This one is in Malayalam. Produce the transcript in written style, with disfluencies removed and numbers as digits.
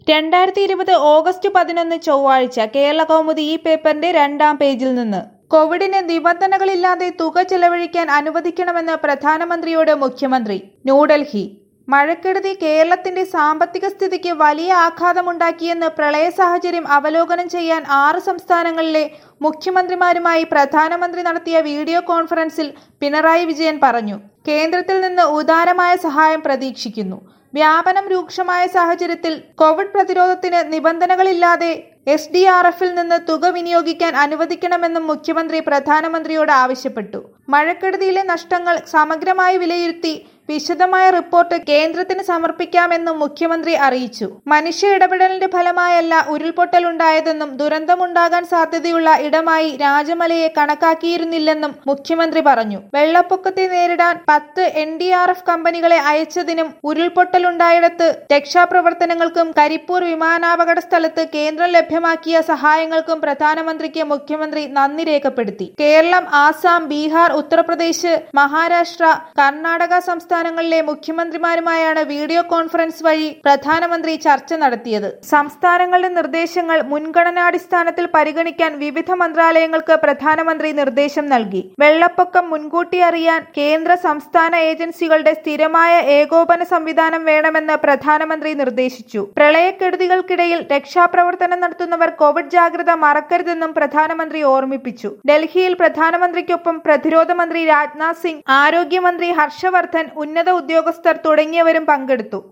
2020 ഓഗസ്റ്റ് 11 ചൊവ്വാഴ്ച കേരളകൗമുദി ഈ പേപ്പറിന്റെ 2-ാം പേജിൽ നിന്ന് കോവിഡിന് നിബന്ധനകളില്ലാതെ തുക ചെലവഴിക്കാൻ അനുവദിക്കണമെന്ന് പ്രധാനമന്ത്രിയോട് മുഖ്യമന്ത്രി. ന്യൂഡൽഹി: മഴക്കെടുതി കേരളത്തിന്റെ സാമ്പത്തിക സ്ഥിതിക്ക് വലിയ ആഘാതമുണ്ടാക്കിയെന്ന് പ്രളയ സാഹചര്യം അവലോകനം ചെയ്യാൻ 6 സംസ്ഥാനങ്ങളിലെ മുഖ്യമന്ത്രിമാരുമായി പ്രധാനമന്ത്രി നടത്തിയ വീഡിയോ കോൺഫറൻസിൽ പിണറായി വിജയൻ പറഞ്ഞു. കേന്ദ്രത്തിൽ നിന്ന് ഉദാരമായ സഹായം പ്രതീക്ഷിക്കുന്നു. വ്യാപനം രൂക്ഷമായ സാഹചര്യത്തിൽ കോവിഡ് പ്രതിരോധത്തിന് നിബന്ധനകളില്ലാതെ SDRF-ൽ നിന്ന് തുക വിനിയോഗിക്കാൻ അനുവദിക്കണമെന്നും മുഖ്യമന്ത്രി പ്രധാനമന്ത്രിയോട് ആവശ്യപ്പെട്ടു. മഴക്കെടുതിയിലെ നഷ്ടങ്ങൾ സമഗ്രമായി വിലയിരുത്തി വിശദമായ റിപ്പോർട്ട് കേന്ദ്രത്തിന് സമർപ്പിക്കാമെന്നും മുഖ്യമന്ത്രി അറിയിച്ചു. മനുഷ്യ ഇടപെടലിന്റെ ഫലമായല്ല ഉരുൾപൊട്ടലുണ്ടായതെന്നും ദുരന്തമുണ്ടാകാൻ സാധ്യതയുള്ള ഇടമായി രാജമലയെ കണക്കാക്കിയിരുന്നില്ലെന്നും മുഖ്യമന്ത്രി പറഞ്ഞു. വെള്ളപ്പൊക്കത്തെ നേരിടാൻ 10 NDRF കമ്പനികളെ അയച്ചതിനും ഉരുൾപൊട്ടലുണ്ടായിടത്ത് രക്ഷാപ്രവർത്തനങ്ങൾക്കും കരിപ്പൂർ വിമാനാപകട സ്ഥലത്ത് കേന്ദ്രം ലഭ്യമാക്കിയ സഹായങ്ങൾക്കും പ്രധാനമന്ത്രിക്ക് മുഖ്യമന്ത്രി നന്ദി രേഖപ്പെടുത്തി. കേരളം, ആസാം, ബീഹാർ, ഉത്തർപ്രദേശ്, മഹാരാഷ്ട്ര, കർണാടക സംസ്ഥാനങ്ങളിലെ മുഖ്യമന്ത്രിമാരുമായാണ് വീഡിയോ കോൺഫറൻസ് വഴി പ്രധാനമന്ത്രി ചർച്ച നടത്തിയത്. സംസ്ഥാനങ്ങളുടെ നിർദ്ദേശങ്ങൾ മുൻഗണനാടിസ്ഥാനത്തിൽ പരിഗണിക്കാൻ വിവിധ മന്ത്രാലയങ്ങൾക്ക് പ്രധാനമന്ത്രി നിർദ്ദേശം നൽകി. വെള്ളപ്പൊക്കം മുൻകൂട്ടി അറിയാൻ കേന്ദ്ര സംസ്ഥാന ഏജൻസികളുടെ സ്ഥിരമായ ഏകോപന സംവിധാനം വേണമെന്ന് പ്രധാനമന്ത്രി നിർദ്ദേശിച്ചു. പ്രളയക്കെടുതികൾക്കിടയിൽ രക്ഷാപ്രവർത്തനം നടത്തുന്നവർ കോവിഡ് ജാഗ്രത മറക്കരുതെന്നും പ്രധാനമന്ത്രി ഓർമ്മിപ്പിച്ചു. ഡൽഹിയിൽ പ്രധാനമന്ത്രിക്കൊപ്പം പ്രതിരോധ മന്ത്രി രാജ്നാഥ് സിംഗ്, ആരോഗ്യമന്ത്രി ഹർഷവർദ്ധൻ, ഉന്നത ഉദ്യോഗസ്ഥർ തുടങ്ങിയവരും പങ്കെടുത്തു.